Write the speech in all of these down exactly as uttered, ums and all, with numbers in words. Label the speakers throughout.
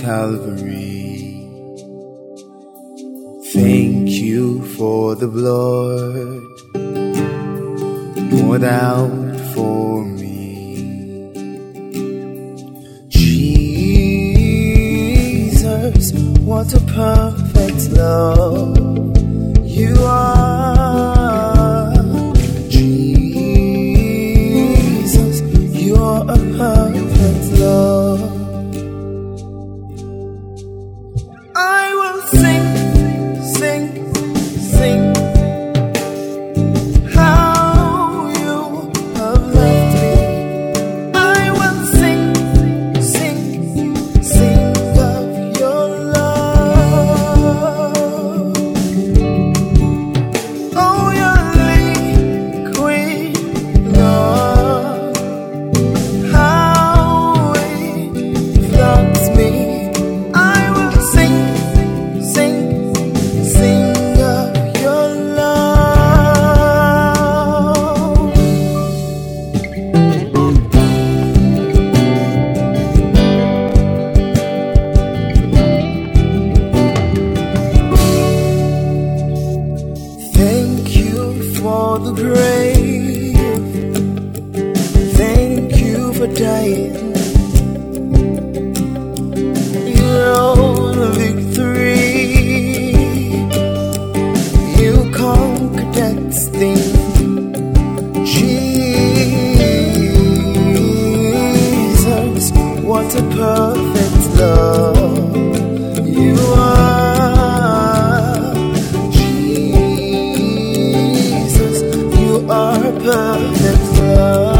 Speaker 1: Calvary. Thank you for the blood poured out for me. Jesus, what a perfect love you are. Jesus, you are a perfect love. I will sing, sing, sing how you have loved me. I will sing, sing, sing of your love. Oh, your liquid love, how it floods me. I will sing, sing, sing of your love. Thank you for the grave. Thank you for dying. Your own victory. You conquered that thing. Jesus, what a perfect love you are. Jesus, you are a perfect love.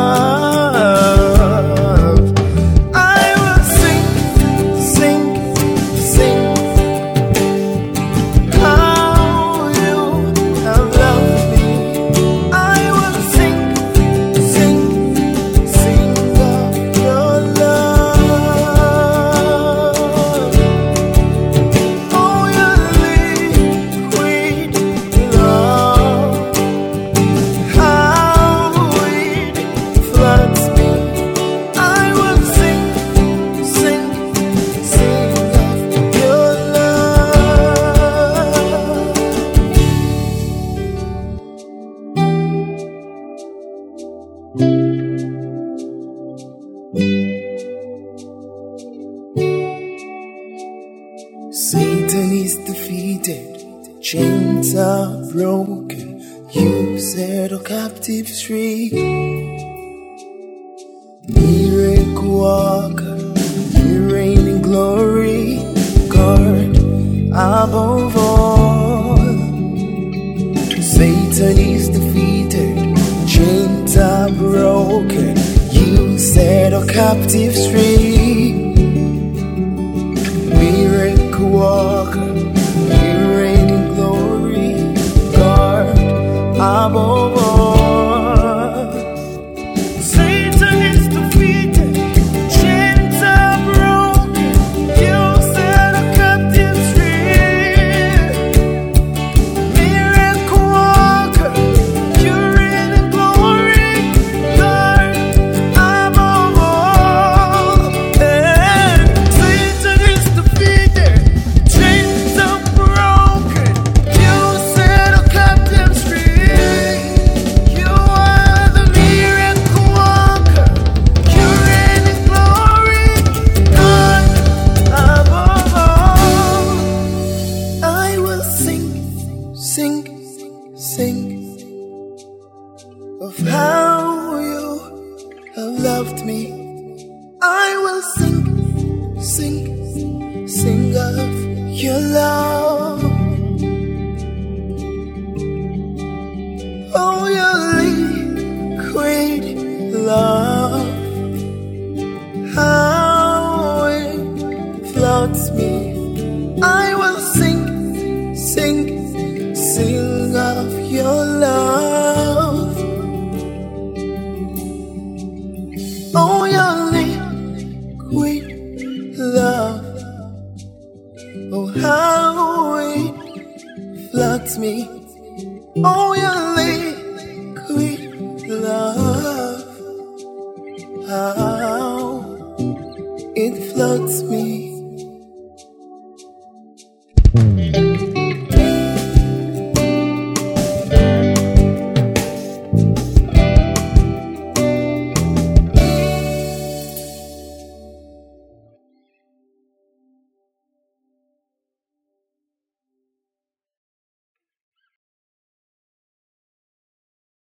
Speaker 1: I will sing, sing, sing how you have loved me. I will sing, sing, sing of your love. Oh, your liquid love, how it floods me. I will sing, sing, sing of your love. Satan is defeated, chains are broken, you set our captives free. Miracle worker, you reign in glory, God above all. Satan is defeated, chains are broken, you set our captives free. Miracle worker, you reign in glory, God above all. Satan is defeated, chains are broken, you set our captives free. Miracle worker, you reign in glory, God above all. And Satan is defeated, chains are broken, you set our captives free. You are the miracle worker, you reign in glory, God above all. I will sing, sing, sing of how you have loved me. I will sing, sing, sing of your love. Oh, your liquid love, how it floods me. I will sing, sing, sing of your love. Oh, your liquid love, oh, how it floods me. Oh, your liquid love, how it floods me.